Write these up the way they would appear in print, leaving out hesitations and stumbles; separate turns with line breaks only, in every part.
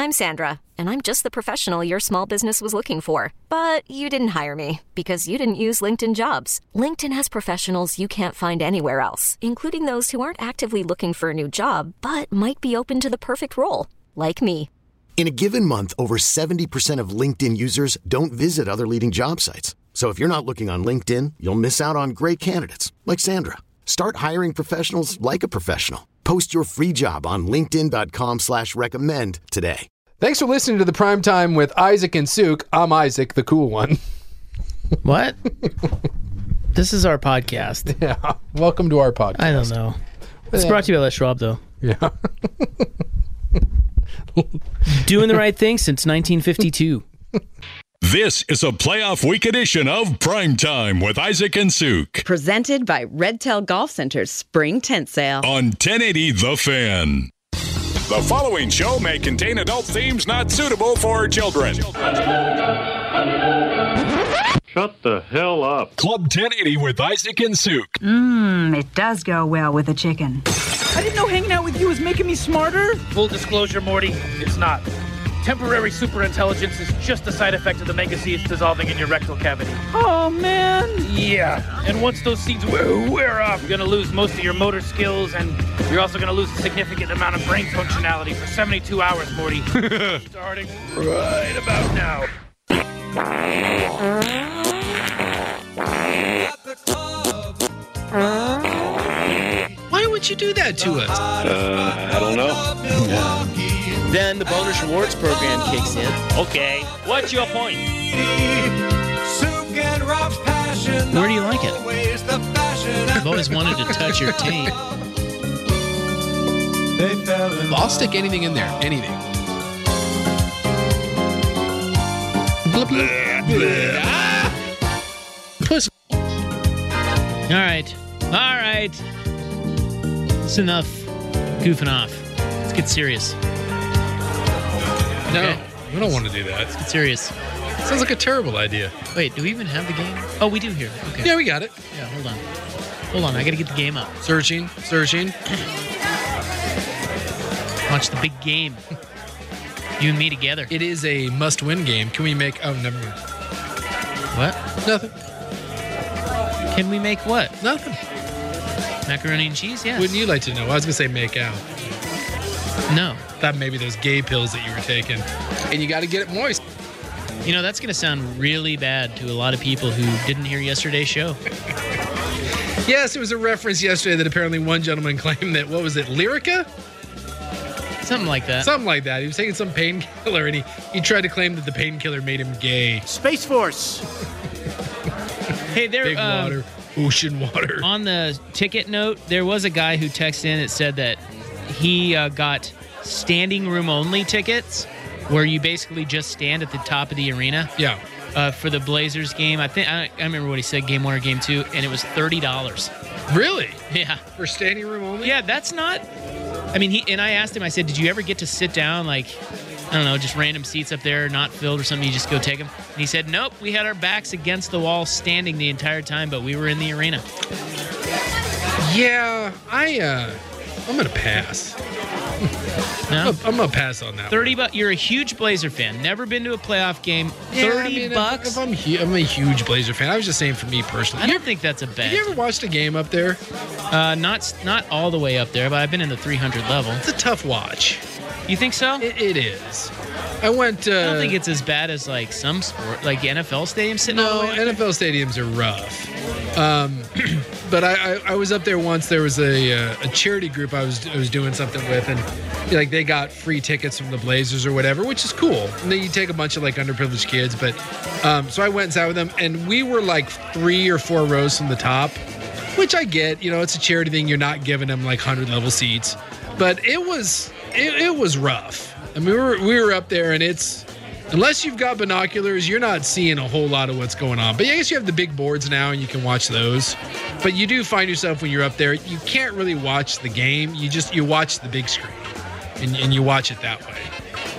I'm Sandra, and I'm just the professional your small business was looking for. But you didn't hire me because you didn't use LinkedIn Jobs. LinkedIn has professionals you can't find anywhere else, including those who aren't actively looking for a new job, but might be open to the perfect role, like me.
In a given month, over 70% of LinkedIn users don't visit other leading job sites. So if you're not looking on LinkedIn, you'll miss out on great candidates like Sandra. Start hiring professionals like a professional. Post your free job on linkedin.com/recommend today.
Thanks for listening to the Primetime with Isaac and Suk. I'm Isaac, the cool one.
What? This is our podcast.
Yeah. Welcome to our podcast.
I don't know. It's brought to you by Les Schwab, though.
Yeah.
Doing the right thing since 1952.
This is a playoff week edition of Primetime with Isaac and Suk.
Presented by Red Tail Golf Center's Spring Tent Sale.
On 1080 The Fan. The following show may contain adult themes not suitable for children.
Shut the hell up.
Club 1080 with Isaac and Suk.
It does go well with a chicken.
I didn't know hanging out with you was making me smarter. Full disclosure, Morty, it's not. Temporary superintelligence is just a side effect of the mega seeds dissolving in your rectal cavity. Oh, man. Yeah. And once those seeds wear off, you're going to lose most of your motor skills, and you're also going to lose a significant amount of brain functionality for 72 hours, Morty. Starting right about now.
Why would you do that to us?
I don't know.
Then the bonus rewards program kicks in.
Okay, what's your point?
Where do you like it? I've always wanted to touch your taint.
I'll stick anything in there. Anything. Puss.
All right. It's enough goofing off. Let's get serious.
No,
Okay.
we don't want to do that.
Let's get serious.
Sounds like a terrible idea.
Wait, do we even have the game? Oh, we do here. Okay.
Yeah, we got it.
Yeah, hold on. I got to get the game up.
Searching.
Watch the big game. You and me together.
It is a must-win game. Can we make... Oh, never mind.
What?
Nothing.
Can we make what?
Nothing.
Macaroni and cheese? Yes.
Wouldn't you like to know? I was going to say make out.
No.
Thought maybe those gay pills that you were taking. And you got to get it moist.
You know, that's going to sound really bad to a lot of people who didn't hear yesterday's show.
Yes, it was a reference yesterday that apparently one gentleman claimed that, what was it, Lyrica?
Something like that.
Something like that. He was taking some painkiller and he tried to claim that the painkiller made him gay.
Space Force.
Hey, there.
Big water. Ocean water.
On the ticket note, there was a guy who texted in that said that he got standing room only tickets where you basically just stand at the top of the arena.
Yeah.
For the Blazers game. I remember what he said, game 1 or game 2, and it was $30.
Really?
Yeah.
For standing room only?
Yeah, that's not... I mean, I asked him, I said, did you ever get to sit down, like, I don't know, just random seats up there, not filled or something, you just go take them? And he said, nope, we had our backs against the wall standing the entire time, but we were in the arena.
Yeah, I'm going to pass.
No?
I'm going to pass on that.
$30. You're a huge Blazer fan. Never been to a playoff game.
Yeah,
$30.
If I'm a huge Blazer fan. I was just saying for me personally.
I don't think that's a bet.
Have you ever watched a game up there?
Not all the way up there, but I've been in the 300 level.
It's a tough watch.
You think so?
It is. I went.
I don't think it's as bad as like some sport, like NFL stadiums sitting all the way up there.
NFL stadiums are rough. But I was up there once. There was a charity group I was doing something with, and like they got free tickets from the Blazers or whatever, which is cool. And then you take a bunch of like underprivileged kids, but so I went and sat with them, and we were like 3 or 4 rows from the top, which I get. You know, it's a charity thing. You're not giving them like 100 level seats, but it was rough. I mean, we were up there, and it's, unless you've got binoculars, you're not seeing a whole lot of what's going on. But I guess you have the big boards now, and you can watch those. But you do find yourself when you're up there, you can't really watch the game. You watch the big screen, and you watch it that way.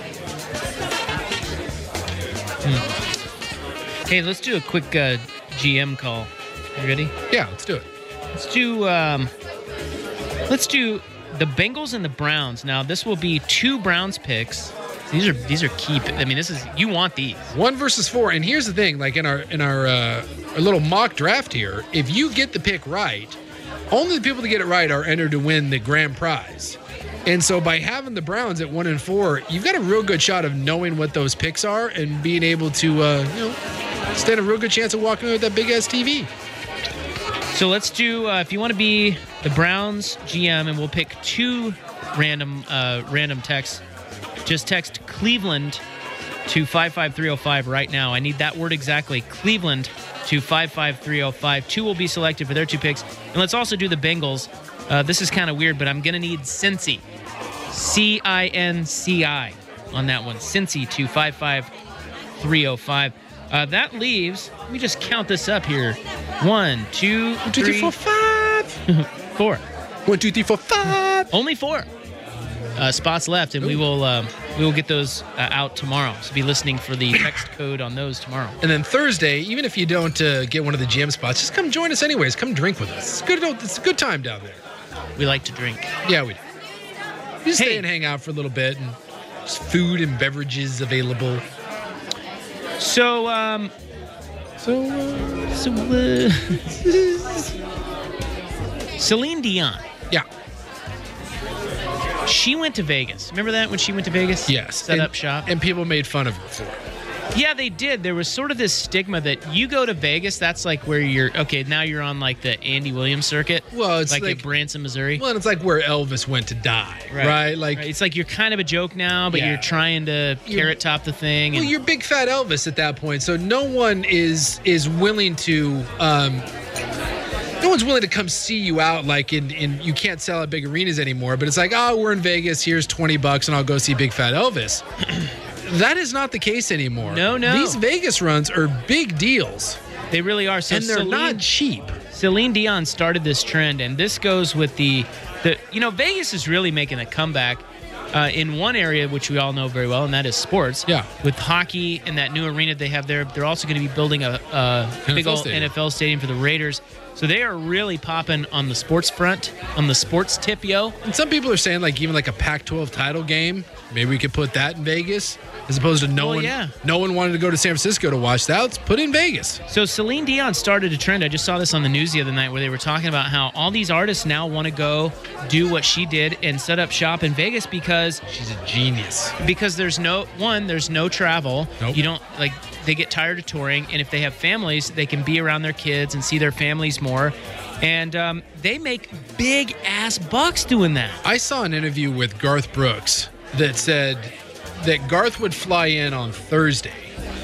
Okay, let's do a quick GM call. You ready?
Yeah, let's do it.
Let's do the Bengals and the Browns. Now, this will be 2 Browns picks These are key. I mean, you want these
1 versus 4. And here's the thing: like in our little mock draft here, if you get the pick right, only the people that get it right are entered to win the grand prize. And so by having the Browns at 1 and 4, you've got a real good shot of knowing what those picks are and being able to stand a real good chance of walking away with that big ass TV.
So let's do, if you want to be the Browns GM, and we'll pick 2 random texts, just text Cleveland to 55305 right now. I need that word exactly, Cleveland to 55305. 2 will be selected for their 2 picks. And let's also do the Bengals. This is kind of weird, but I'm going to need Cincy, Cinci on that one. Cincy to 55305. That leaves, let me just count this up here. 1, 2, 3,
4, 5.
4.
1, 2, 3, 4, 5.
Only 4 spots left, and we will get those out tomorrow. So be listening for the text code on those tomorrow.
And then Thursday, even if you don't get one of the GM spots, just come join us anyways. Come drink with us. It's a good time down there.
We like to drink.
Yeah, we do. You just stay and hang out for a little bit, and just food and beverages available.
So, Celine Dion.
Yeah.
She went to Vegas. Remember that when she went to Vegas?
Yes.
Set up shop.
And people made fun of her for it.
Yeah, they did. There was sort of this stigma that you go to Vegas, that's like where now you're on like the Andy Williams circuit.
Well, it's
like at Branson, Missouri.
Well, it's like where Elvis went to die, right? Like
It's like you're kind of a joke now, but you're trying to carrot top the thing.
Well, you're big fat Elvis at that point, so no one is willing to no one's willing to come see you out like in you can't sell at big arenas anymore, but it's like, oh, we're in Vegas, here's $20 and I'll go see big fat Elvis. That is not the case anymore.
No.
These Vegas runs are big deals.
They really are. So
and they're not cheap.
Celine Dion started this trend, and this goes with the Vegas is really making a comeback in one area, which we all know very well, and that is sports.
Yeah.
With hockey and that new arena they have there, they're also going to be building a big old NFL stadium for the Raiders. So they are really popping on the sports front, on the sports tip, yo.
And some people are saying even like a Pac-12 title game, maybe we could put that in Vegas, as opposed to no one wanted to go to San Francisco to watch that. Let's put it in Vegas.
So Celine Dion started a trend. I just saw this on the news the other night where they were talking about how all these artists now want to go do what she did and set up shop in Vegas because
she's a genius.
Because there's no travel.
Nope.
You don't they get tired of touring, and if they have families, they can be around their kids and see their families more. And they make big ass bucks doing that.
I saw an interview with Garth Brooks that said that Garth would fly in on Thursday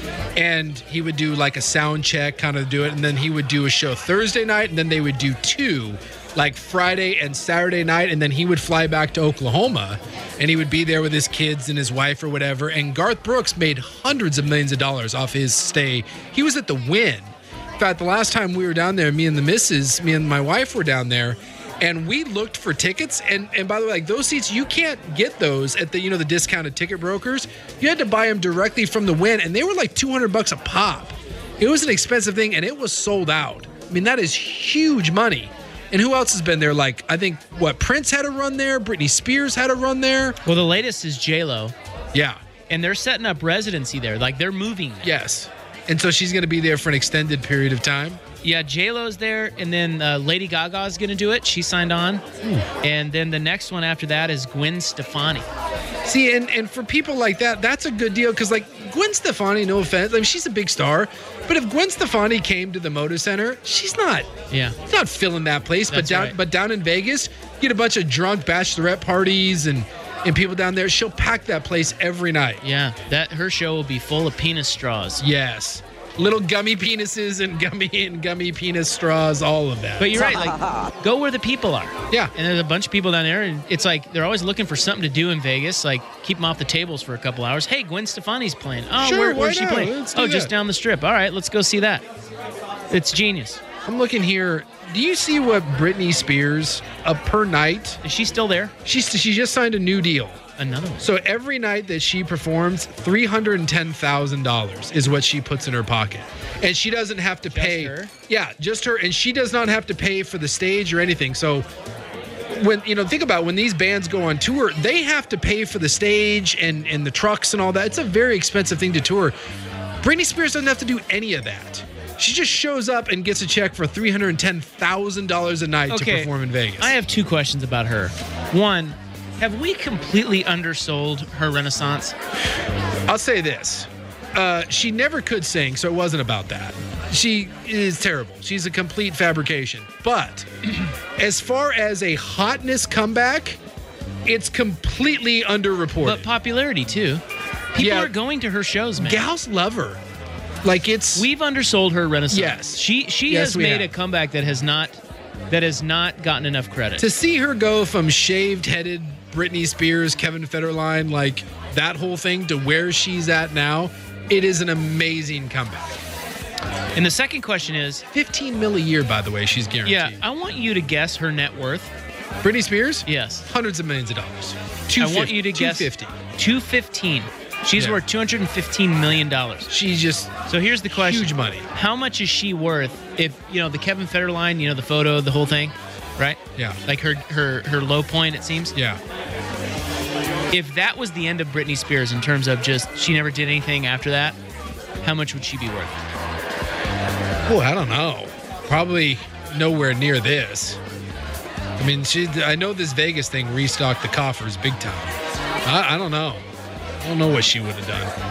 and he would do like a sound check, kind of do it, and then he would do a show Thursday night, and then they would do 2 like Friday and Saturday night, and then he would fly back to Oklahoma and he would be there with his kids and his wife or whatever. And Garth Brooks made hundreds of millions of dollars off his stay. He was at the Wynn. In fact, the last time we were down there, me and my wife were down there, and we looked for tickets. And by the way, those seats, you can't get those at the the discounted ticket brokers. You had to buy them directly from the Wynn, and they were like $200 a pop. It was an expensive thing, and it was sold out. I mean, that is huge money. And who else has been there? Like, I think, Prince had a run there. Britney Spears had a run there.
Well, the latest is J-Lo.
Yeah.
And they're setting up residency there. Like, they're moving there.
Yes. And so she's going to be there for an extended period of time.
Yeah, J-Lo's there, and then Lady Gaga's going to do it. She signed on. And then the next one after that is Gwen Stefani.
See, and for people like that, that's a good deal because, Gwen Stefani, no offense, she's a big star. But if Gwen Stefani came to the Moda Center, she's not filling that place. But down in Vegas, you get a bunch of drunk bachelorette parties and people down there. She'll pack that place every night.
Yeah, her show will be full of penis straws.
Yes. Little gummy penises and gummy penis straws, all of that.
But you're right, go where the people are.
Yeah.
And there's a bunch of people down there, and it's like they're always looking for something to do in Vegas, like keep them off the tables for a couple hours. Hey, Gwen Stefani's playing. Oh,
sure,
where's she playing?
Oh,
just down the strip. All right, let's go see that. It's genius.
I'm looking here. Do you see what Britney Spears, per night?
Is she still there?
She just signed a new deal.
Another one.
So every night that she performs, $310,000 is what she puts in her pocket. And she doesn't have to pay.
Her?
Yeah, just her. And she does not have to pay for the stage or anything. So think about when these bands go on tour, they have to pay for the stage and the trucks and all that. It's a very expensive thing to tour. Britney Spears doesn't have to do any of that. She just shows up and gets a check for $310,000 a night to perform in Vegas.
I have 2 questions about her. One, have we completely undersold her renaissance?
I'll say this. She never could sing, so it wasn't about that. She is terrible. She's a complete fabrication. But as far as a hotness comeback, it's completely underreported.
But popularity, too. People are going to her shows, man.
Gals love her.
We've undersold her renaissance.
Yes.
She has made a comeback that has not gotten enough credit.
To see her go from shaved-headed Britney Spears, Kevin Federline, like that whole thing, to where she's at now, it is an amazing comeback.
And the second question is...
$15 million a year, by the way, she's guaranteed.
Yeah, I want you to guess her net worth.
Britney Spears?
Yes.
Hundreds of millions of dollars.
I want you to guess... $215. She's worth $215 million.
She's just...
So here's the question.
Huge money.
How much is she worth if, the Kevin Federline, the photo, the whole thing, right?
Yeah.
Like her low point, it seems?
Yeah.
If that was the end of Britney Spears in terms of just she never did anything after that, how much would she be worth?
Oh, I don't know. Probably nowhere near this. I mean, I know this Vegas thing restocked the coffers big time. I don't know. I don't know what she would have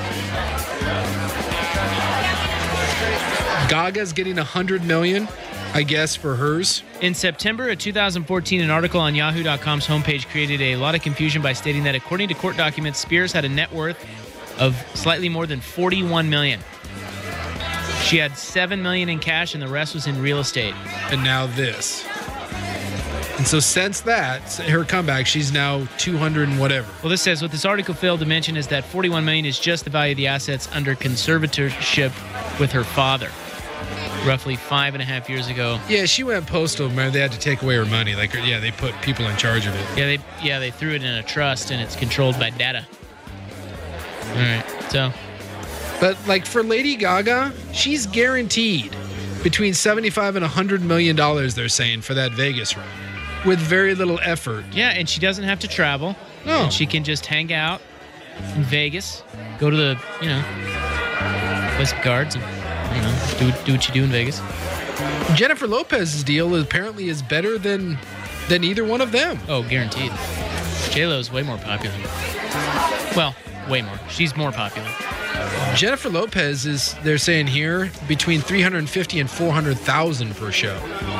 done. Gaga's getting $100 million, I guess, for hers.
In September of 2014, an article on Yahoo.com's homepage created a lot of confusion by stating that according to court documents, Spears had a net worth of slightly more than $41 million. She had $7 million in cash, and the rest was in real estate.
And now this. And so since that, her comeback, she's now 200 and whatever.
Well, this says what this article failed to mention is that $41 million is just the value of the assets under conservatorship with her father, roughly 5.5 years ago.
Yeah, she went postal. Man, they had to take away her money. They put people in charge of it.
Yeah, they threw it in a trust, and it's controlled by data. All right, so.
But for Lady Gaga, she's guaranteed between $75 and $100 million. They're saying for that Vegas run, with very little effort.
Yeah, and she doesn't have to travel.
No,
and she can just hang out in Vegas, go to the play some cards, and do what you do in Vegas.
Jennifer Lopez's deal apparently is better than either one of them.
Oh, guaranteed. J-Lo's way more popular. Well, way more. She's more popular.
Jennifer Lopez is, they're saying here, between $350,000 and $400,000 per show.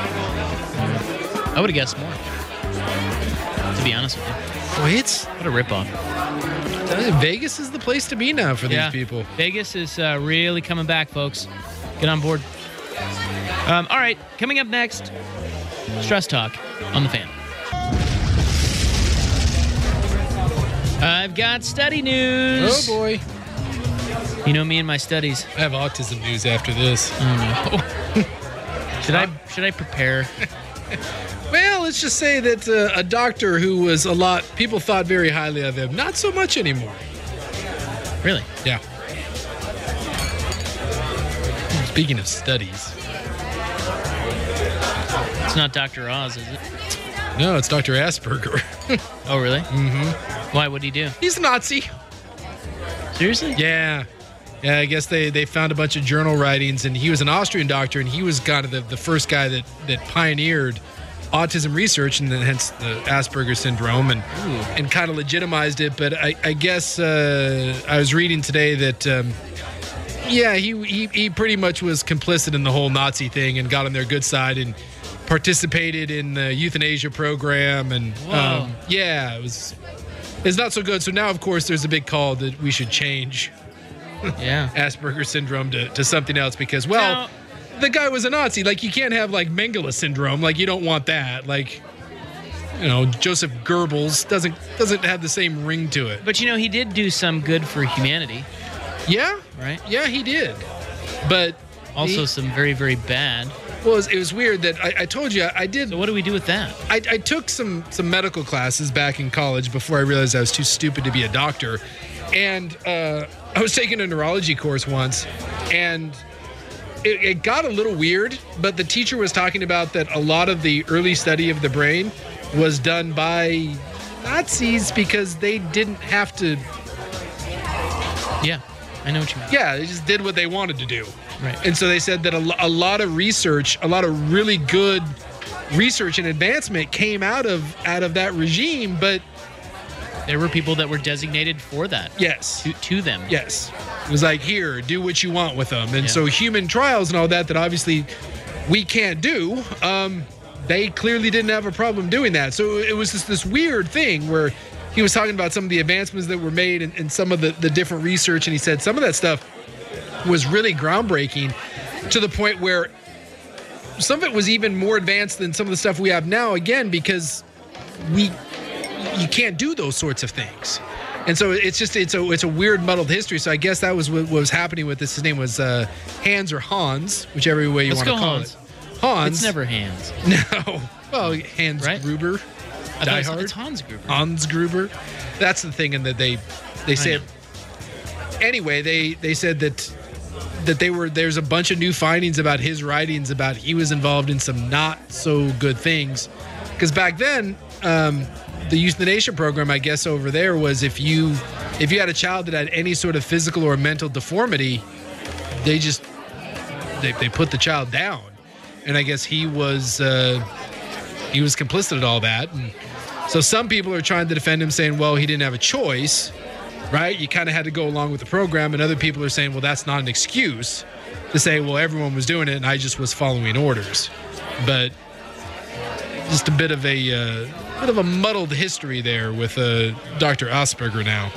I would have guessed more, to be honest with you.
Well,
what a ripoff.
Vegas is the place to be now for these people.
Vegas is really coming back, folks. Get on board. All right, coming up next, Stress Talk on The Fan. I've got study news.
Oh, boy.
You know me and my studies.
I have autism news after this.
Oh, no. Should I prepare?
Well, let's just say that a doctor who was people thought very highly of him, not so much anymore.
Really?
Yeah. Speaking of studies.
It's not Dr. Oz, is it?
No, it's Dr. Asperger.
Oh, really?
Mm-hmm.
Why? What'd he do?
He's a Nazi.
Seriously?
Yeah. Yeah, I guess they found a bunch of journal writings, and he was an Austrian doctor, and he was kind of the first guy that pioneered autism research, and then hence the Asperger syndrome, and kind of legitimized it. But I guess I was reading today that he pretty much was complicit in the whole Nazi thing and got on their good side and participated in the euthanasia program, and it's not so good. So now, of course, there's a big call that we should change Asperger's syndrome to something else because, the guy was a Nazi. You can't have, Mengele syndrome. You don't want that. Joseph Goebbels doesn't have the same ring to it.
But, he did do some good for humanity.
Yeah.
Right?
Yeah, he did. But
also some very, very bad.
Well, it was weird that I told you I did.
So what do we do with that?
I took some medical classes back in college before I realized I was too stupid to be a doctor. And I was taking a neurology course once, and it got a little weird, but the teacher was talking about that a lot of the early study of the brain was done by Nazis because they didn't have to.
Yeah, I know what you mean.
Yeah, they just did what they wanted to do.
Right.
And so they said that a lot of research, a lot of really good research and advancement came out of that regime, but
there were people that were designated for that.
Yes.
To them.
Yes. It was like, here, do what you want with them. And so human trials and all that obviously we can't do, they clearly didn't have a problem doing that. So it was this weird thing where he was talking about some of the advancements that were made and some of the different research, and he said some of that stuff was really groundbreaking to the point where some of it was even more advanced than some of the stuff we have now, again, because you can't do those sorts of things. And so it's a weird muddled history. So I guess that was what was happening with this. His name was Hans or Hans, whichever way you want to call it. Hans.
It's never Hans.
No. Well, Hans Gruber. Die Hard.
It's Hans Gruber.
Hans Gruber. That's the thing, and that they said. Anyway, they said that there's a bunch of new findings about his writings about he was involved in some not so good things, because back then the euthanasia program, I guess, over there was if you had a child that had any sort of physical or mental deformity, they put the child down. And I guess he was complicit at all that. And so some people are trying to defend him, saying, well, he didn't have a choice, right? You kind of had to go along with the program. And other people are saying, well, that's not an excuse to say, well, everyone was doing it and I just was following orders. But just a bit of a muddled history there with Dr. Asperger now.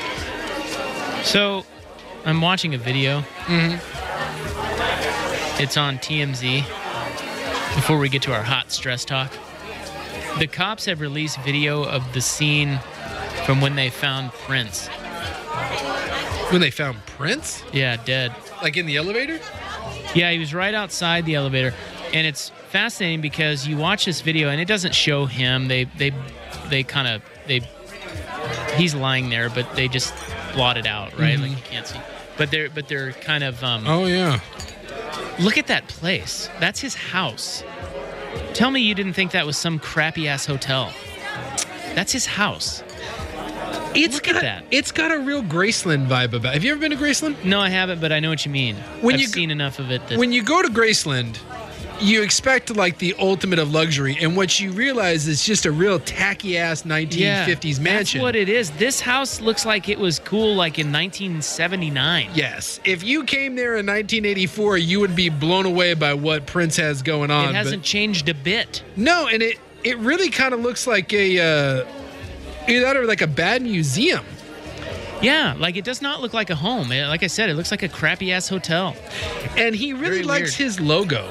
So I'm watching a video.
Mm-hmm.
It's on TMZ. Before we get to our hot stress talk, the cops have released video of the scene from when they found Prince.
When they found Prince?
Yeah, dead.
Like in the elevator?
Yeah, he was right outside the elevator. And it's fascinating because you watch this video and it doesn't show him. He's lying there, but they just blot it out, right? Mm-hmm. Like you can't see. But they're kind of
oh yeah.
Look at that place. That's his house. Tell me you didn't think that was some crappy ass hotel. That's his house. Look at that.
It's got a real Graceland vibe about it. Have you ever been to Graceland?
No, I haven't, but I know what you mean. I've seen enough of it.
When you go to Graceland, you expect like the ultimate of luxury, and what you realize is just a real tacky ass 1950s mansion.
That's what it is. This house looks like it was cool like in 1979.
Yes. If you came there in 1984, you would be blown away by what Prince has going on.
It hasn't changed a bit.
No, and it really kind of looks like either that or like a bad museum.
Yeah, like it does not look like a home. Like I said, it looks like a crappy ass hotel.
And he really likes his logo.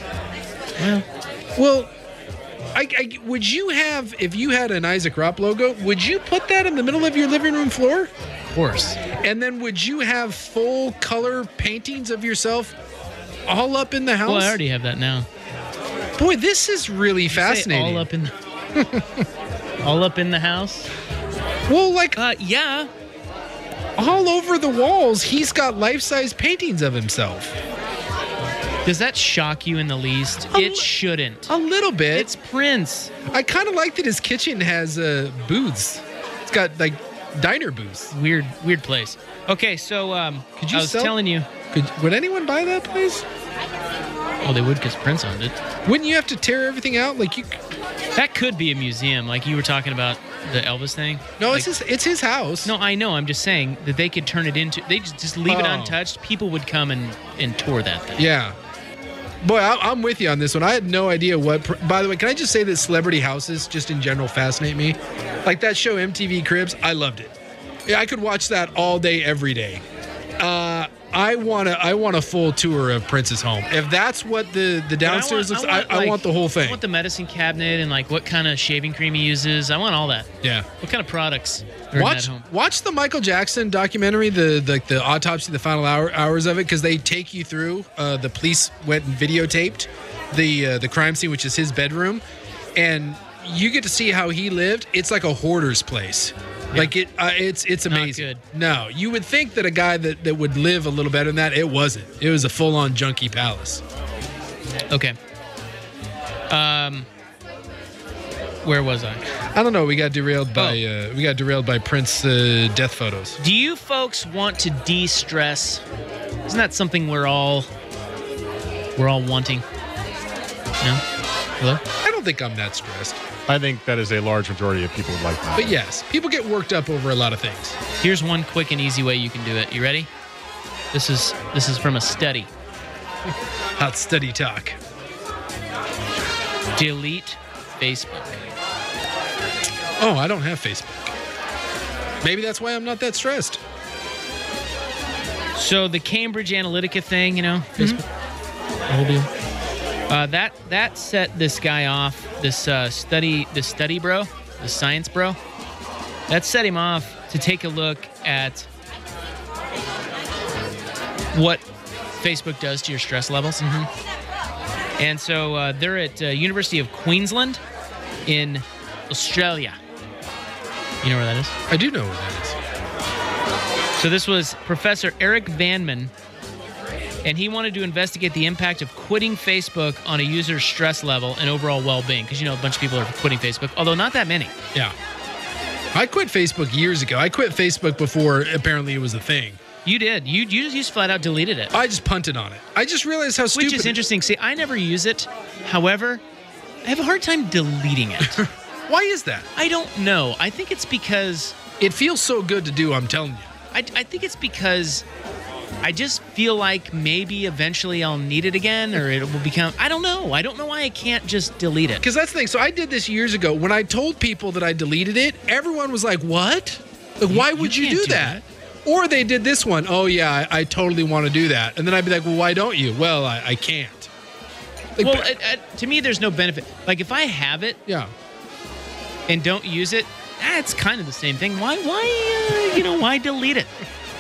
Well, would you have, if you had an Isaac Ropp logo, would you put that in the middle of your living room floor?
Of course.
And then would you have full color paintings of yourself all up in the house?
Well, I already have that now.
Boy, this is really fascinating.
All up in all up in the house?
Well, like
yeah.
All over the walls, he's got life-size paintings of himself.
Does that shock you in the least? It shouldn't.
A little bit.
It's Prince.
I kind of like that his kitchen has booths. It's got like diner booths.
Weird place. Okay, so
could you
telling you.
Would anyone buy that place?
Well, they would because Prince owned it.
Wouldn't you have to tear everything out?
That could be a museum, like you were talking about the Elvis thing.
No, it's his house.
No, I know. I'm just saying that they could turn it into. They just leave it untouched. People would come and tour that thing.
Yeah. Boy, I'm with you on this one. I had no idea what. By the way, can I just say that celebrity houses just in general fascinate me? Like that show MTV Cribs, I loved it. Yeah, I could watch that all day, every day. I want a full tour of Prince's home. If that's what the downstairs looks like, I want the whole thing.
I want the medicine cabinet and like what kind of shaving cream he uses. I want all that.
Yeah.
What kind of products are in that home?
Watch the Michael Jackson documentary, the autopsy, the final hours of it, because they take you through. The police went and videotaped the crime scene, which is his bedroom, and you get to see how he lived. It's like a hoarder's place. Yeah. Like it's amazing.
Not good.
No, you would think that a guy that would live a little better than that. It wasn't. It was a full-on junkie palace.
Okay. Where was I?
I don't know. We got derailed by Prince death photos.
Do you folks want to de-stress? Isn't that something we're all wanting? No? Hello?
I don't think I'm that stressed.
I think that is a large majority of people would like that.
But yes, people get worked up over a lot of things.
Here's one quick and easy way you can do it. You ready? This is from a study.
Hot study talk.
Delete Facebook.
Oh, I don't have Facebook. Maybe that's why I'm not that stressed.
So the Cambridge Analytica thing, Facebook, the whole deal. That set this guy off. This study bro, the science bro. That set him off to take a look at what Facebook does to your stress levels. And so they're at University of Queensland in Australia. You know where that is?
I do know where that is.
So this was Professor Eric Vanman, and he wanted to investigate the impact of quitting Facebook on a user's stress level and overall well-being. Because, a bunch of people are quitting Facebook, although not that many.
Yeah. I quit Facebook years ago. I quit Facebook before apparently it was a thing.
You did. You just flat out deleted it.
I just punted on it. I just realized how stupid.
Which is interesting. See, I never use it. However, I have a hard time deleting it.
Why is that?
I don't know. I think it's because
it feels so good to do, I'm telling you.
I think it's because I just feel like maybe eventually I'll need it again, or it will become, I don't know. I don't know why I can't just delete it.
Because that's the thing. So I did this years ago. When I told people that I deleted it, everyone was like, what? Like, why would you do that? Or they did this one. Oh, yeah, I totally want to do that. And then I'd be like, well, why don't you? Well, I can't.
Like, well, to me, there's no benefit. Like, if I have it and don't use it, it's kind of the same thing. Why delete it?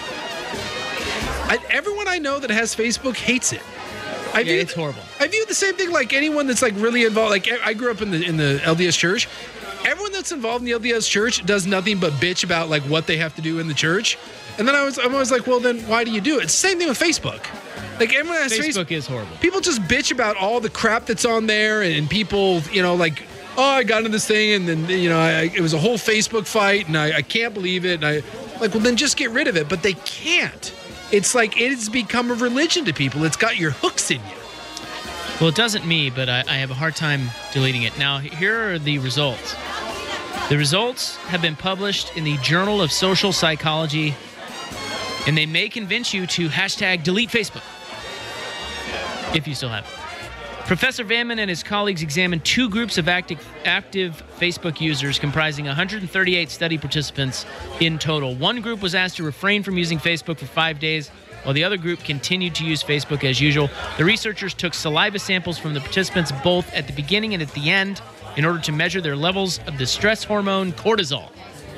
Everyone I know that has Facebook hates it.
It's horrible.
I view the same thing like anyone that's like really involved. Like I grew up in the LDS church. Everyone that's involved in the LDS church does nothing but bitch about like what they have to do in the church. And then I'm always like, well, then why do you do it? It's the same thing with Facebook. Like everyone has
Facebook is horrible.
People just bitch about all the crap that's on there, and people, like, oh, I got into this thing, and then it was a whole Facebook fight, and I can't believe it. And I like, well, then just get rid of it. But they can't. It's like it's become a religion to people. It's got your hooks in you.
Well, it doesn't me, but I have a hard time deleting it. Now, here are the results. The results have been published in the Journal of Social Psychology, and they may convince you to #delete Facebook if you still have it. Professor Vanman and his colleagues examined two groups of active Facebook users comprising 138 study participants in total. One group was asked to refrain from using Facebook for 5 days, while the other group continued to use Facebook as usual. The researchers took saliva samples from the participants both at the beginning and at the end in order to measure their levels of the stress hormone cortisol.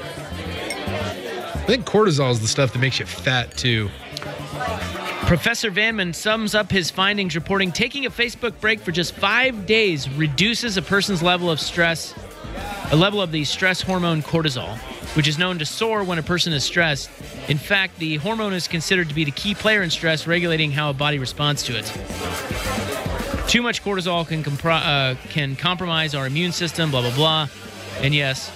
I think cortisol is the stuff that makes you fat, too.
Professor Vanman sums up his findings, reporting taking a Facebook break for just 5 days reduces a person's level of stress, a level of the stress hormone cortisol, which is known to soar when a person is stressed. In fact, the hormone is considered to be the key player in stress, regulating how a body responds to it. Too much cortisol can compromise our immune system, blah, blah, blah. And yes,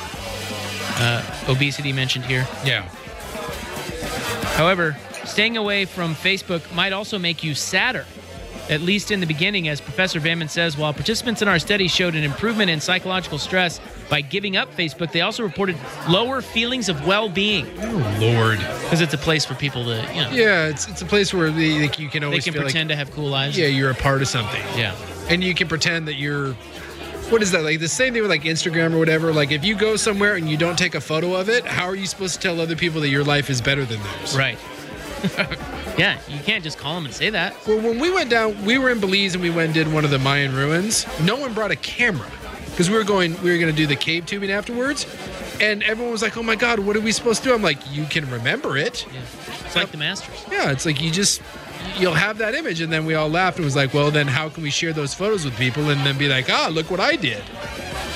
obesity mentioned here.
Yeah.
However, staying away from Facebook might also make you sadder, at least in the beginning, as Professor Vanman says. While participants in our study showed an improvement in psychological stress by giving up Facebook, they also reported lower feelings of well-being.
Oh, Lord.
Because it's a place for people to,
Yeah, it's a place where you can always feel
pretend to have cool lives.
Yeah, you're a part of something.
Yeah.
And you can pretend that you're... What is that? Like the same thing with like Instagram or whatever. Like if you go somewhere and you don't take a photo of it, how are you supposed to tell other people that your life is better than theirs?
Right. Yeah, you can't just call them and say that.
Well, when we went down, we were in Belize and we went and did one of the Mayan ruins. No one brought a camera because we were going to do the cave tubing afterwards. And everyone was like, oh my God, what are we supposed to do? I'm like, you can remember it.
Yeah. It's like the Masters.
Yeah, it's like you'll have that image. And then we all laughed and was like, well, then how can we share those photos with people and then be like, look what I did.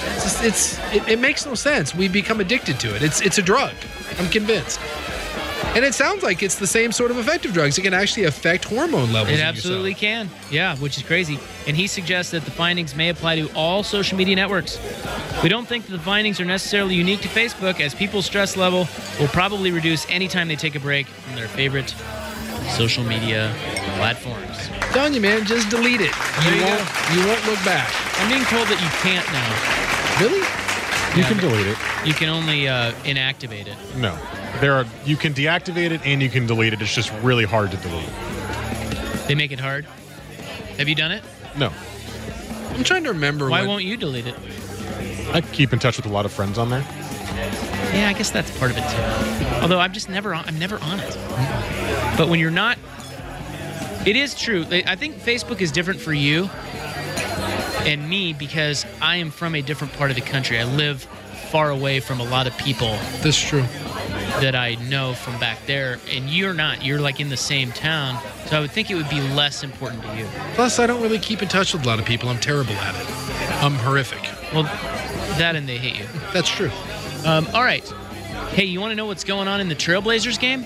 It makes no sense. We become addicted to it. It's a drug. I'm convinced. And it sounds like it's the same sort of effect of drugs. It can actually affect hormone levels.
It absolutely can. Yeah, which is crazy. And he suggests that the findings may apply to all social media networks. We don't think that the findings are necessarily unique to Facebook, as people's stress level will probably reduce anytime they take a break from their favorite social media platforms.
I'm telling you, man, just delete it. You won't look back.
I'm being told that you can't now.
Really?
You can delete it.
You can only inactivate it.
No. You can deactivate it and you can delete it. It's just really hard to delete.
They make it hard? Have you done it?
No.
I'm trying to remember.
Why won't you delete it?
I keep in touch with a lot of friends on there.
Yeah, I guess that's part of it too. Although I'm never on it. But when you're not, it is true. I think Facebook is different for you and me because I am from a different part of the country. I live far away from a lot of people.
That's true.
That I know from back there, and you're not. You're like in the same town, so I would think it would be less important to you.
Plus, I don't really keep in touch with a lot of people. I'm terrible at it. I'm horrific.
Well, that and they hate you.
That's true.
All right. Hey, you want to know what's going on in the Trailblazers game?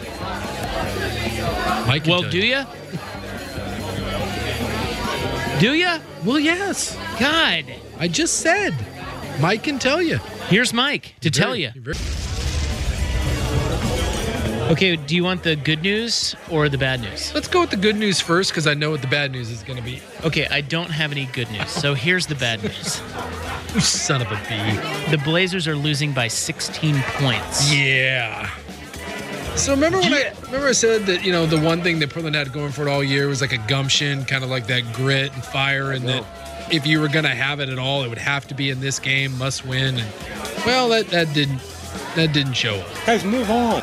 Mike,
well, do you? Do you?
Well, yes.
God.
I just said. Mike can tell you.
Here's Mike to tell you. Okay, do you want the good news or the bad news?
Let's go with the good news first, because I know what the bad news is going to be.
Okay, I don't have any good news, so here's the bad news.
You son of a bee.
The Blazers are losing by 16 points.
Yeah. So remember I said that, the one thing that Portland had going for it all year was like a gumption, kind of like that grit and fire, and that if you were going to have it at all, it would have to be in this game, must win. And well, that didn't show up.
Guys, move on.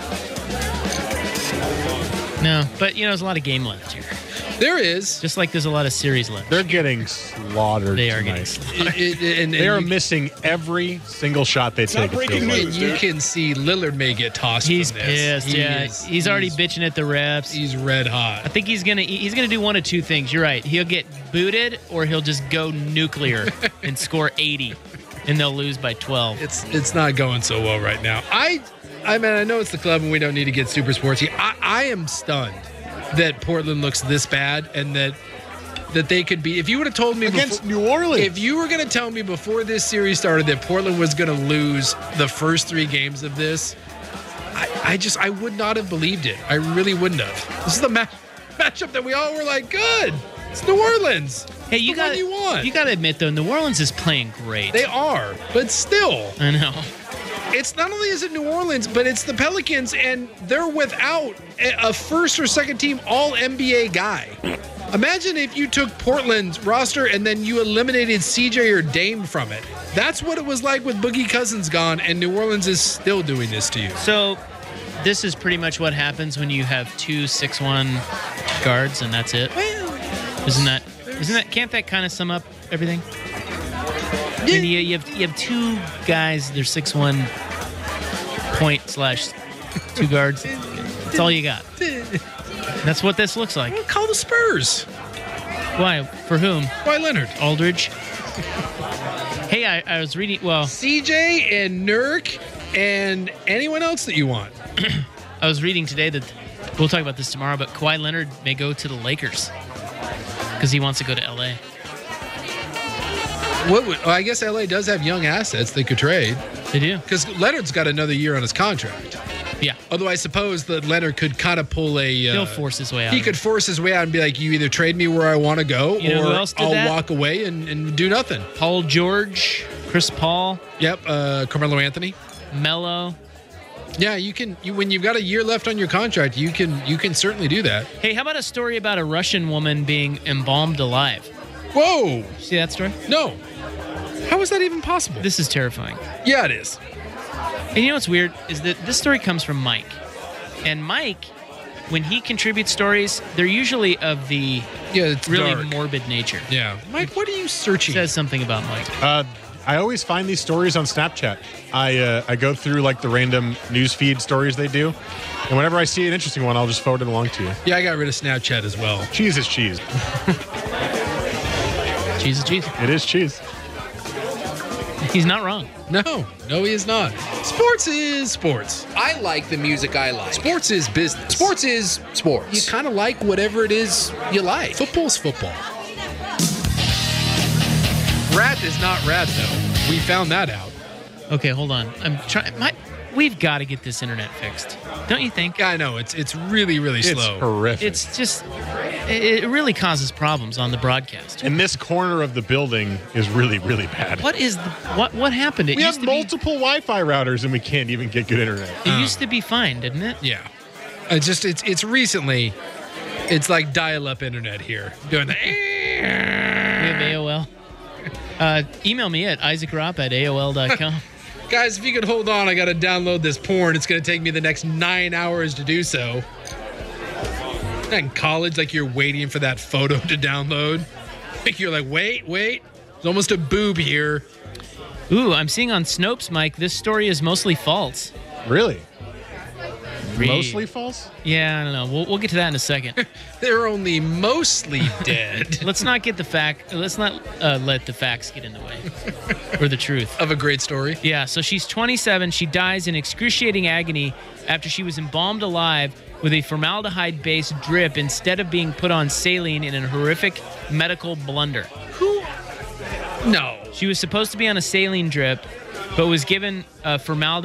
No, but there's a lot of game left here.
There is.
Just like there's a lot of series left.
They're getting slaughtered.
They are
tonight.
getting slaughtered.
They are missing every single shot they take.
You can see Lillard may get tossed.
He's
from this.
pissed. He's already bitching at the refs.
He's red hot.
I think he's gonna do one of two things. You're right. He'll get booted, or he'll just go nuclear and score 80, and they'll lose by 12.
It's not going so well right now. I know it's the club and we don't need to get super sportsy. I am stunned that Portland looks this bad and that they could be. If you would have told me
against New Orleans,
if you were going to tell me before this series started that Portland was going to lose the first 3 games of this, I would not have believed it. I really wouldn't have. This is the matchup that we all were like, good. It's New Orleans.
Hey, you got to admit though, New Orleans is playing great.
They are, but still,
I know.
It's not only is it New Orleans, but it's the Pelicans, and they're without a first or second team All-NBA guy. Imagine if you took Portland's roster and then you eliminated CJ or Dame from it. That's what it was like with Boogie Cousins gone, and New Orleans is still doing this to you.
So this is pretty much what happens when you have 2 6'1" guards, and that's it.
Well,
isn't that? Can't that kind of sum up everything? I mean, you have 2 guys. They're 6'1" point/2 guards. That's all you got. That's what this looks like.
Well, call the Spurs.
Why? For whom?
Why Leonard?
Aldridge. Hey, I was reading. Well,
CJ and Nurk and anyone else that you want.
I was reading today that we'll talk about this tomorrow, but Kawhi Leonard may go to the Lakers because he wants to go to LA.
I guess LA does have young assets they could trade.
They do.
Because Leonard's got another year on his contract.
Yeah.
Although I suppose that Leonard could kind of pull a...
He'll force his way out.
He could force his way out and be like, you either trade me where I want to go, or I'll walk away and do nothing.
Paul George, Chris Paul.
Yep, Carmelo Anthony.
Melo.
Yeah, you can. When you've got a year left on your contract, you can certainly do that.
Hey, how about a story about a Russian woman being embalmed alive?
Whoa!
See that story?
No. How is that even possible?
This is terrifying.
Yeah, it is.
And you know what's weird is that this story comes from Mike. And Mike, when he contributes stories, they're usually of the really
dark,
morbid nature.
Yeah. Mike, what are you searching?
It says something about Mike.
I always find these stories on Snapchat. I go through like the random news feed stories they do. And whenever I see an interesting one, I'll just forward it along to you.
Yeah, I got rid of Snapchat as well.
Cheese is cheese.
Cheese is cheese.
It is cheese.
He's not wrong.
No, he is not. Sports is sports.
I like the music I like.
Sports is business.
Sports is sports.
You kind of like whatever it is you like. Football's football. Rat is not rat, though. We found that out.
Okay, hold on. I'm trying. We've got to get this internet fixed. Don't you think?
Yeah, I know. It's really, really slow.
It's horrific.
It's just, it really causes problems on the broadcast.
And this corner of the building is really, really bad.
What happened?
We have multiple Wi-Fi routers and we can't even get good internet.
It used to be fine, didn't it?
Yeah. It's recently, it's like dial-up internet here. Doing the.
We have AOL. Email me at isaacropp@aol.com.
Guys, if you could hold on, I got to download this porn. It's going to take me the next 9 hours to do so. In college, like you're waiting for that photo to download. Like you're like, wait. There's almost a boob here.
Ooh, I'm seeing on Snopes, Mike, this story is mostly false.
Really? Mostly false?
Yeah, I don't know. We'll get to that in a second.
They're only mostly dead.
Let's not let the facts get in the way. Or the truth.
Of a great story.
Yeah, so she's 27. She dies in excruciating agony after she was embalmed alive with a formaldehyde-based drip instead of being put on saline in a horrific medical blunder.
Who? No.
She was supposed to be on a saline drip, but was given formalin.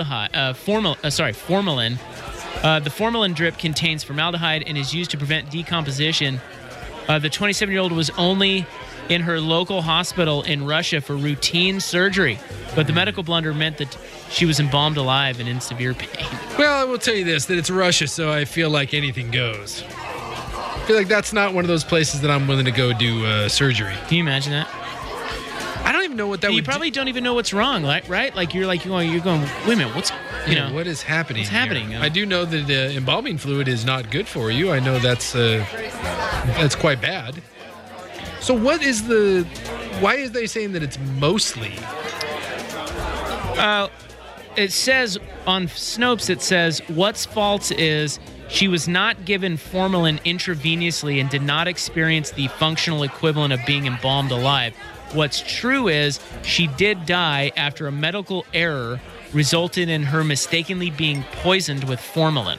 The formalin drip contains formaldehyde and is used to prevent decomposition. The 27-year-old was only in her local hospital in Russia for routine surgery, but the medical blunder meant that she was embalmed alive and in severe pain.
Well, I will tell you this, that it's Russia, so I feel like anything goes. I feel like that's not one of those places that I'm willing to go do surgery.
Can you imagine that?
I don't even know what that would
You probably don't even know what's wrong, right? Like you're going, wait a minute,
what is happening?
What's happening?
I do know that embalming fluid is not good for you. I know that's quite bad. So why is they saying that it's mostly?
It says on Snopes, it says what's false is she was not given formalin intravenously and did not experience the functional equivalent of being embalmed alive. What's true is she did die after a medical error resulted in her mistakenly being poisoned with formalin.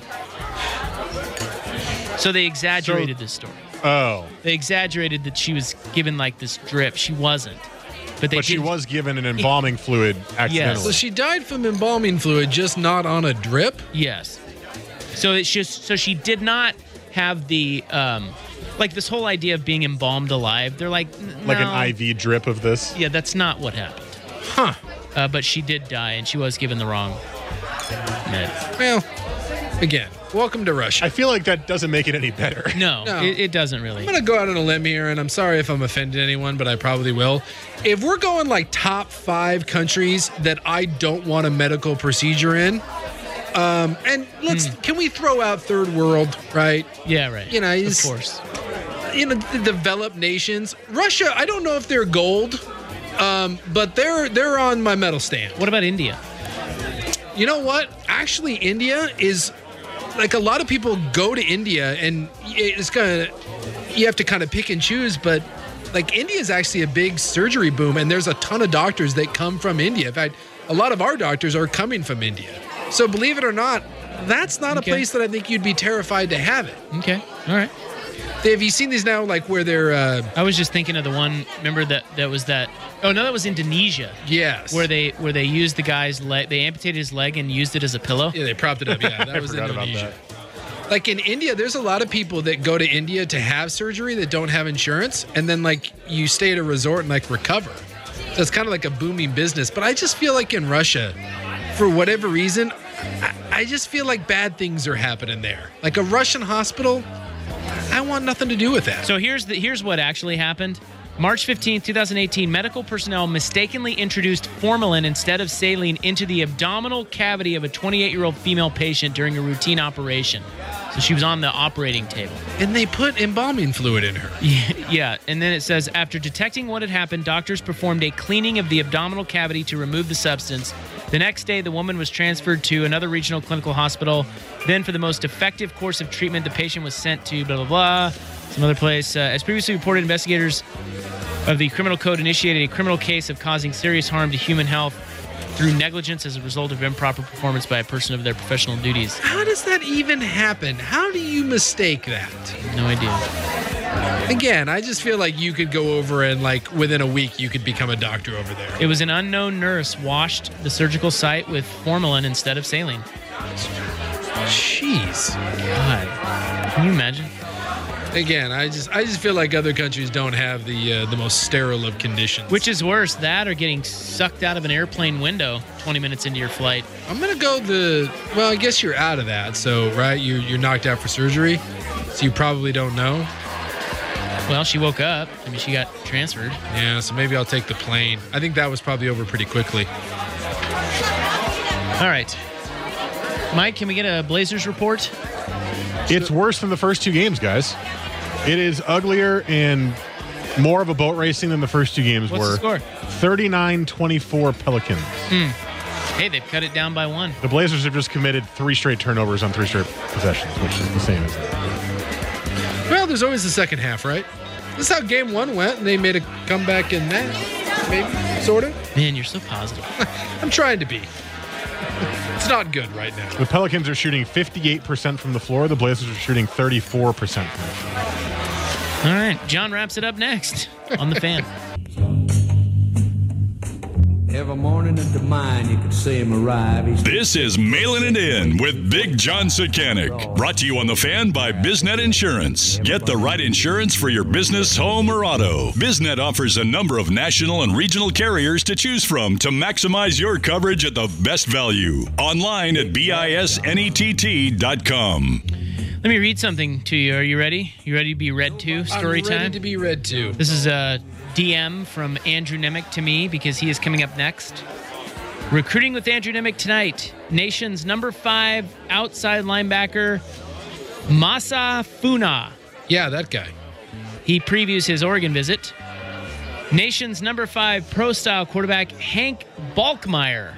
So they exaggerated this story.
Oh.
They exaggerated that she was given like this drip. She wasn't. But
she was given an embalming fluid accidentally.
Yes.
So she died from embalming fluid, just not on a drip?
Yes. So she did not have the like this whole idea of being embalmed alive. They're like
an IV drip of this.
Yeah, that's not what happened.
Huh.
But she did die, and she was given the wrong med.
Well, again, welcome to Russia.
I feel like that doesn't make it any better.
No. It doesn't really.
I'm going to go out on a limb here, and I'm sorry if I'm offended anyone, but I probably will. If we're going like top 5 countries that I don't want a medical procedure in, and can we throw out third world, right?
Yeah, right. Of course.
The developed nations. Russia, I don't know if they're gold, but they're on my medal stand.
What about India?
You know what? Actually, India is like a lot of people go to India, and you have to kind of pick and choose, but like India is actually a big surgery boom, and there's a ton of doctors that come from India. In fact, a lot of our doctors are coming from India. So believe it or not, that's not a place that I think you'd be terrified to have it.
Okay. All right.
Have you seen these now, like where they're...
I was just thinking of the one, remember that was that... Oh, no, that was Indonesia.
Yes.
Where they used the guy's leg, they amputated his leg and used it as a pillow.
Yeah, they propped it up, yeah. That was Indonesia. Like in India, there's a lot of people that go to India to have surgery that don't have insurance, and then like you stay at a resort and like recover. So it's kind of like a booming business. But I just feel like in Russia, for whatever reason, I just feel like bad things are happening there. Like a Russian hospital... I want nothing to do with that.
So here's what actually happened. March 15th, 2018, medical personnel mistakenly introduced formalin instead of saline into the abdominal cavity of a 28-year-old female patient during a routine operation. So she was on the operating table.
And they put embalming fluid in her.
Yeah, and then it says, after detecting what had happened, doctors performed a cleaning of the abdominal cavity to remove the substance. The next day, the woman was transferred to another regional clinical hospital. Then, for the most effective course of treatment, the patient was sent to blah, blah, blah, some other place. As previously reported, investigators of the criminal code initiated a criminal case of causing serious harm to human health. through negligence as a result of improper performance by a person of their professional duties.
How does that even happen? How do you mistake that?
No idea.
Again, I just feel like you could go over and like within a week you could become a doctor over there.
It was an unknown nurse washed the surgical site with formalin instead of saline.
Jeez.
God. Can you imagine?
Again, I just feel like other countries don't have the most sterile of conditions.
Which is worse, that or getting sucked out of an airplane window 20 minutes into your flight?
I'm gonna go well, I guess you're out of that. So right, you're knocked out for surgery, so you probably don't know.
Well, she woke up. I mean, she got transferred.
Yeah, so maybe I'll take the plane. I think that was probably over pretty quickly.
All right, Mike, can we get a Blazers report?
It's worse than the first two games, guys. It is uglier and more of a boat racing than the first two games were.
What's the score?
39-24 Pelicans.
Hey, they've cut it down by 1.
The Blazers have just committed 3 straight turnovers on 3 straight possessions, which is the same as
Well, there's always the second half, right? This is how game 1 went, and they made a comeback in that. Maybe, sort of.
Man, you're so positive.
I'm trying to be. It's not good right now.
The Pelicans are shooting 58% from the floor. The Blazers are shooting 34% from the floor.
All right, John wraps it up next on The Fan.
Every morning at the mine, you could see him arrive.
This is Mailing It In with Big John Sakanik. Brought to you on The Fan by BizNet Insurance. Get the right insurance for your business, home, or auto. BizNet offers a number of national and regional carriers to choose from to maximize your coverage at the best value. Online at BISNETT.com.
Let me read something to you. Are you ready? You ready to be read to? Story time?
I'm ready to be read to.
This is a DM from Andrew Nemec to me because he is coming up next. Recruiting with Andrew Nemec tonight. Nation's number 5 outside linebacker, Masa Funa.
Yeah, that guy.
He previews his Oregon visit. Nation's number 5 pro-style quarterback, Hank Balkmeyer,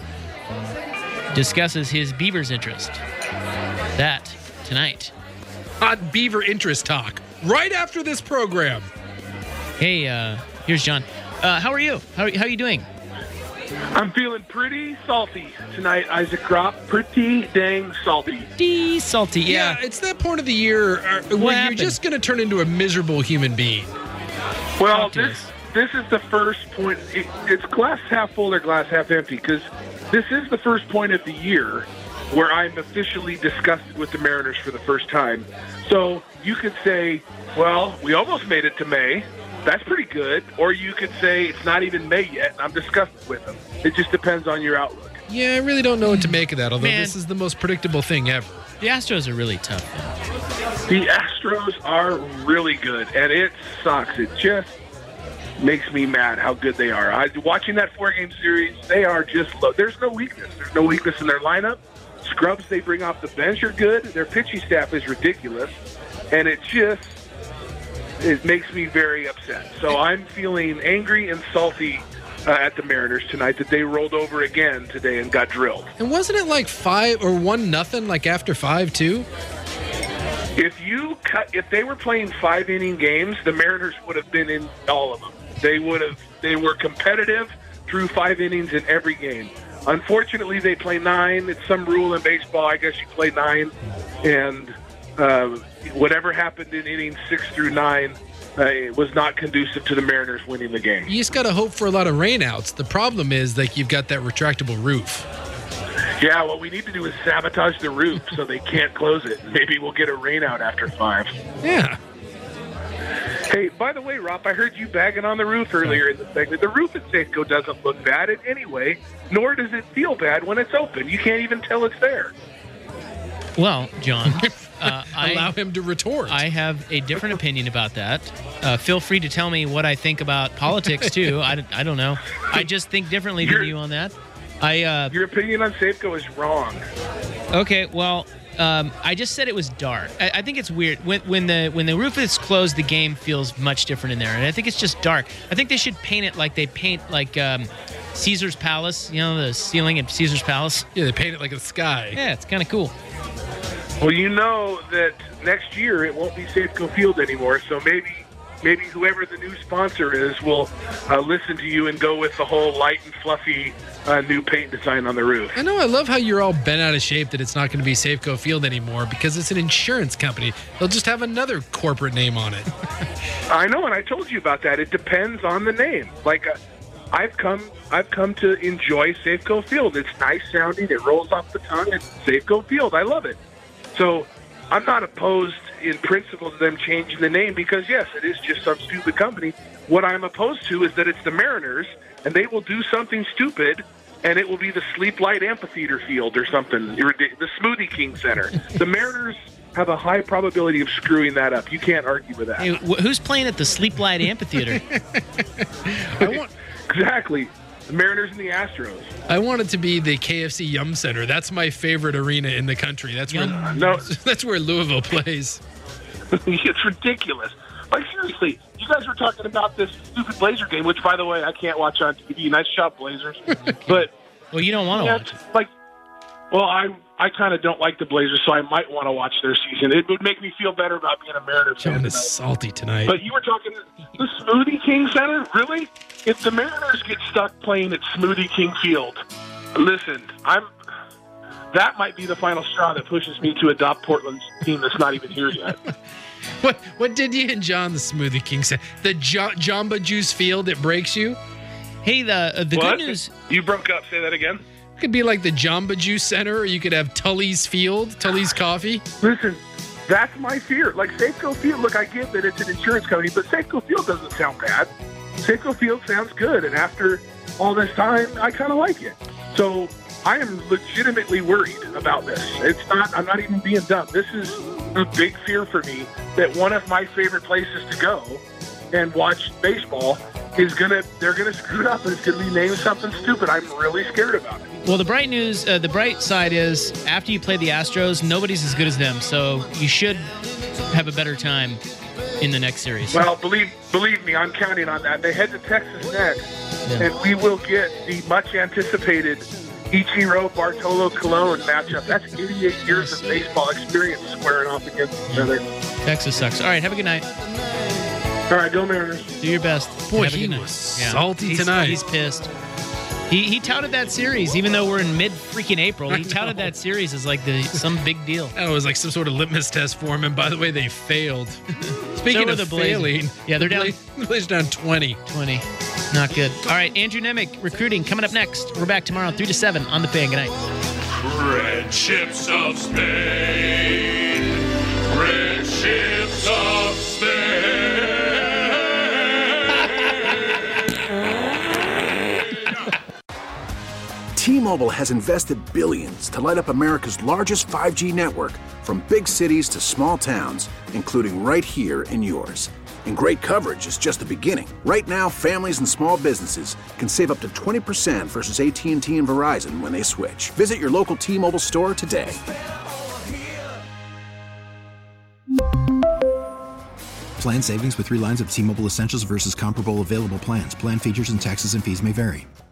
discusses his Beavers interest. That tonight.
Hot Beaver interest talk right after this program.
Hey, here's John. How are you? How are you doing?
I'm feeling pretty salty tonight, Isaac Gropp. Pretty dang salty.
Pretty salty, yeah.
It's that point of the year where you're just going to turn into a miserable human being.
Well, this is the first point. It's glass half full or glass half empty, because this is the first point of the year where I'm officially disgusted with the Mariners for the first time. So you could say, well, we almost made it to May. That's pretty good. Or you could say it's not even May yet, and I'm disgusted with them. It just depends on your outlook.
Yeah, I really don't know what to make of that, although this is the most predictable thing ever.
The Astros are really tough.
The Astros are really good, and it sucks. It just makes me mad how good they are. Watching that 4-game series, they are just low. There's no weakness. There's no weakness in their lineup. Scrubs they bring off the bench are good. Their pitching staff is ridiculous. And it makes me very upset. So I'm feeling angry and salty at the Mariners tonight that they rolled over again today and got drilled.
And wasn't it like 5 or 1-0 like after 5 too?
If they were playing 5-inning games, the Mariners would have been in all of them. They were competitive through 5 innings in every game. Unfortunately, they play 9. It's some rule in baseball. I guess you play 9. And whatever happened in innings 6 through 9 it was not conducive to the Mariners winning the game.
You just got to hope for a lot of rainouts. The problem is like you've got that retractable roof.
Yeah, what we need to do is sabotage the roof so they can't close it. Maybe we'll get a rainout after 5.
Yeah.
Hey, by the way, Rob, I heard you bagging on the roof earlier in the segment. The roof at Safeco doesn't look bad in any way, nor does it feel bad when it's open. You can't even tell it's there.
Well, John,
allow him to retort.
I have a different opinion about that. Feel free to tell me what I think about politics, too. I don't know. I just think differently than you on that.
Your opinion on Safeco is wrong.
Okay, well, I just said it was dark. I think it's weird. When the roof is closed, the game feels much different in there. And I think it's just dark. I think they should paint it like they paint like Caesar's Palace, you know, the ceiling at Caesar's Palace.
Yeah, they paint it like a sky.
Yeah, it's kind of cool.
Well, you know that next year it won't be Safeco Field anymore, so maybe maybe whoever the new sponsor is will listen to you and go with the whole light and fluffy new paint design on the roof.
I know. I love how you're all bent out of shape that it's not going to be Safeco Field anymore because it's an insurance company. They'll just have another corporate name on it.
I know, and I told you about that. It depends on the name. Like, I've come to enjoy Safeco Field. It's nice sounding. It rolls off the tongue. It's Safeco Field. I love it. So I'm not opposed in principle to them changing the name because, yes, it is just some stupid company. What I'm opposed to is that it's the Mariners, and they will do something stupid, and it will be the Sleep Light Amphitheater Field or something, the Smoothie King Center. The Mariners have a high probability of screwing that up. You can't argue with that.
Hey, who's playing at the Sleep Light Amphitheater?
Exactly. The Mariners and the Astros.
I want it to be the KFC Yum Center. That's my favorite arena in the country. That's where Louisville plays.
It's ridiculous. Like, seriously, you guys were talking about this stupid Blazer game, which, by the way, I can't watch on TV. Nice job, Blazers. But
well, you don't want to watch.
I kind of don't like the Blazers, so I might want to watch their season. It would make me feel better about being a Mariners fan.
John is salty tonight.
But you were talking the Smoothie King Center? Really? If the Mariners get stuck playing at Smoothie King Field, listen, that might be the final straw that pushes me to adopt Portland's team that's not even here yet.
What did you and John the Smoothie King say? The Jamba Juice Field that breaks you?
Hey, the good news.
You broke up. Say that again.
It could be like the Jamba Juice Center, or you could have Tully's Field, Tully's Coffee.
Listen, that's my fear. Like Safeco Field, look, I get that it's an insurance company, but Safeco Field doesn't sound bad. Safeco Field sounds good, and after all this time, I kind of like it. So I am legitimately worried about this. I'm not even being dumb. This is a big fear for me that one of my favorite places to go and watch baseball they're gonna screw it up, and it's gonna be named something stupid. I'm really scared about it.
Well, the the bright side is after you play the Astros, nobody's as good as them, so you should have a better time in the next series.
Well, believe me, I'm counting on that. They head to Texas next, and we will get the much anticipated Ichiro Bartolo Colon matchup. That's 88 years of baseball experience squaring off against each other.
Texas sucks. All right, have a good night.
All right, go Mariners.
Do your best.
Boy, he was salty tonight.
He's pissed. He touted that series, even though we're in mid-freaking April. He touted that series as like some big deal.
Oh, it was like some sort of litmus test for him. And by the way, they failed. Speaking of the failing,
they're down.
The Blazers down 20.
Not good. All right, Andrew Nemec, recruiting, coming up next. We're back tomorrow, 3 to 7 on The Fan. Good night.
Red Ships of Spain. Red Ships of Spain.
T-Mobile has invested billions to light up America's largest 5G network, from big cities to small towns, including right here in yours. And great coverage is just the beginning. Right now, families and small businesses can save up to 20% versus AT&T and Verizon when they switch. Visit your local T-Mobile store today.
Plan savings with 3 lines of T-Mobile Essentials versus comparable available plans. Plan features and taxes and fees may vary.